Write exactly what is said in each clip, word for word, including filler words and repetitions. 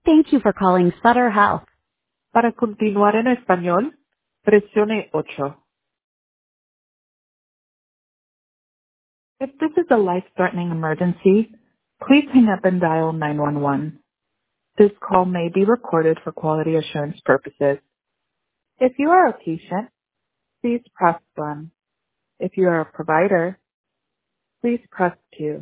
Thank you for calling Sutter Health. Para continuar en español, presione ocho. If this is a life-threatening emergency, please hang up and dial nine one one. This call may be recorded for quality assurance purposes. If you are a patient, please press one. If you are a provider, please press two.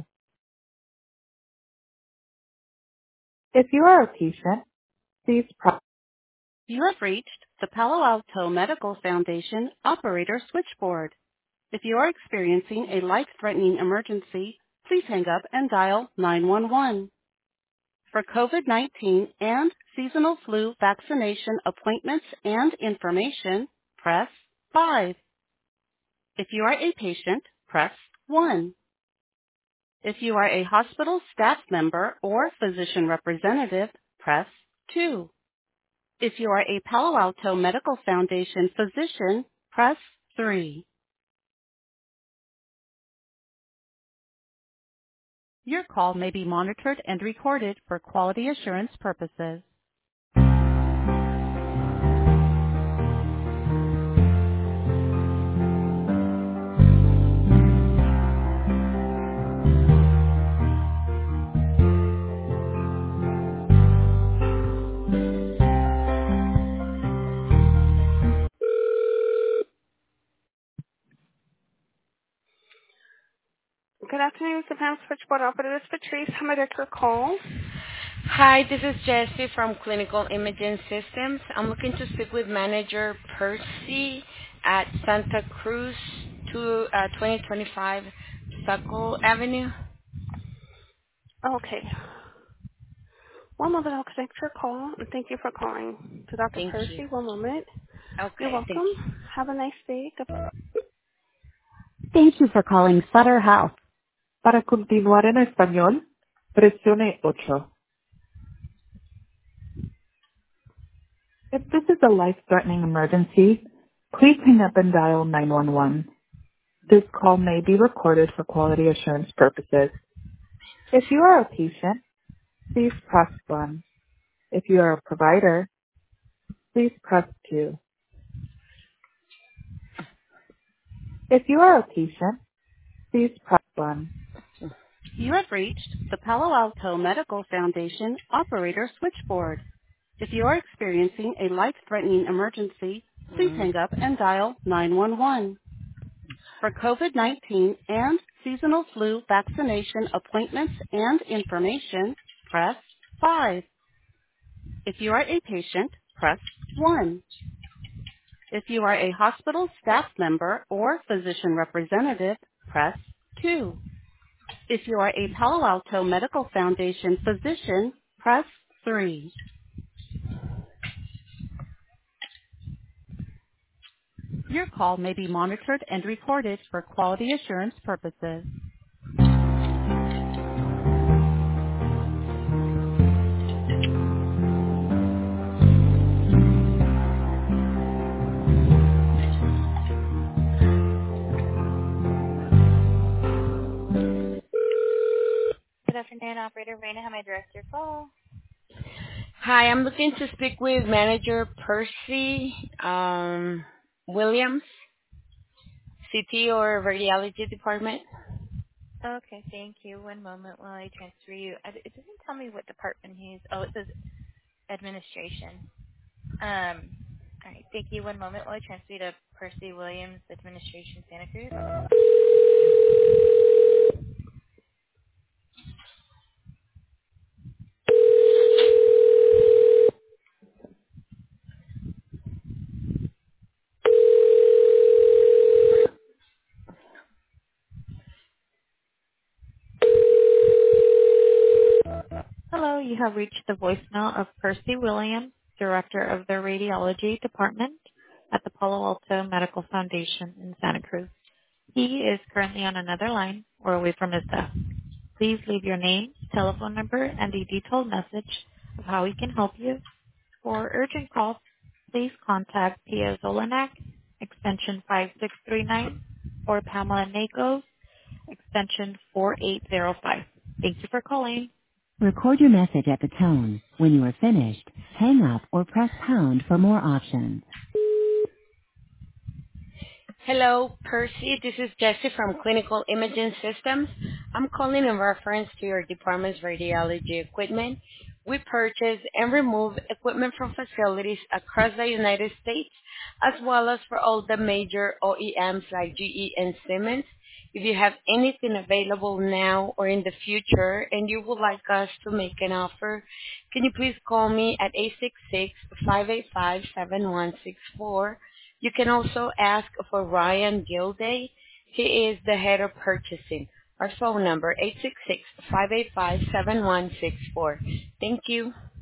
If you are a patient, please press. You have reached the Palo Alto Medical Foundation Operator Switchboard. If you are experiencing a life-threatening emergency, please hang up and dial nine one one. For COVID nineteen and seasonal flu vaccination appointments and information, press five. If you are a patient, press one. If you are a hospital staff member or physician representative, press two. If you are a Palo Alto Medical Foundation physician, press three. Your call may be monitored and recorded for quality assurance purposes. Good afternoon, Mister Pam Switchboard Operator. This is Patrice. How may I direct your call? Hi, this is Jessie from Clinical Imaging Systems. I'm looking to speak with Manager Percy at Santa Cruz to uh, twenty twenty-five Suckle Avenue. Okay. One moment, I'll connect your call, and thank you for calling to Doctor Thank you. Percy. One moment. You're Okay, thank welcome. you. Have a nice day. Goodbye. Thank you for calling Sutter Health. Para continuar en español, presione ocho. If this is a life-threatening emergency, please hang up and dial nine one one. This call may be recorded for quality assurance purposes. If you are a patient, please press one. If you are a provider, please press two. If you are a patient, please press one. You have reached the Palo Alto Medical Foundation Operator Switchboard. If you are experiencing a life-threatening emergency, please Mm. hang up and dial nine one one. For COVID nineteen and seasonal flu vaccination appointments and information, press five. If you are a patient, press one. If you are a hospital staff member or physician representative, press two. If you are a Palo Alto Medical Foundation physician, press three. Your call may be monitored and recorded for quality assurance purposes. Good afternoon, Operator Raina. How may I direct your call? Hi, I'm looking to speak with Manager Percy um, Williams, C T or Radiology Department. Okay, thank you. One moment while I transfer you. I- It doesn't tell me what department he's. Oh, it says administration. Um. All right, thank you. One moment while I transfer you to Percy Williams, Administration, Santa Cruz. Hello, you have reached the voicemail of Percy Williams, Director of the Radiology Department at the Palo Alto Medical Foundation in Santa Cruz. He is currently on another line or away from his desk. Please leave your name, telephone number, and a detailed message of how he can help you. For urgent calls, please contact Pia Zolanak, extension five six three nine, or Pamela Nako, extension four eight zero five. Thank you for calling. Record your message at the tone. When you are finished, hang up or press pound for more options. Hello, Percy. This is Jessie from Clinical Imaging Systems. I'm calling in reference to your department's radiology equipment. We purchase and remove equipment from facilities across the United States, as well as for all the major O E Ms like G E and Siemens. If you have anything available now or in the future and you would like us to make an offer, can you please call me at eight six six, five eight five, seven one six four. You can also ask for Ryan Gilday. He is the head of purchasing. Our phone number, eight six six, five eight five, seven one six four. Thank you.